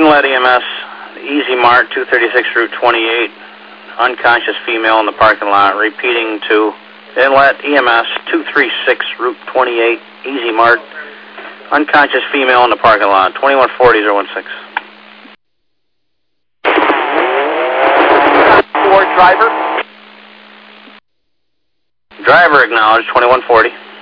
Inlet EMS, Easy Mart, 236 Route 28, unconscious female in the parking lot. Repeating to Inlet EMS, 236 Route 28, Easy Mart, unconscious female in the parking lot. 2140-016. 4 driver. Driver acknowledged, 2140.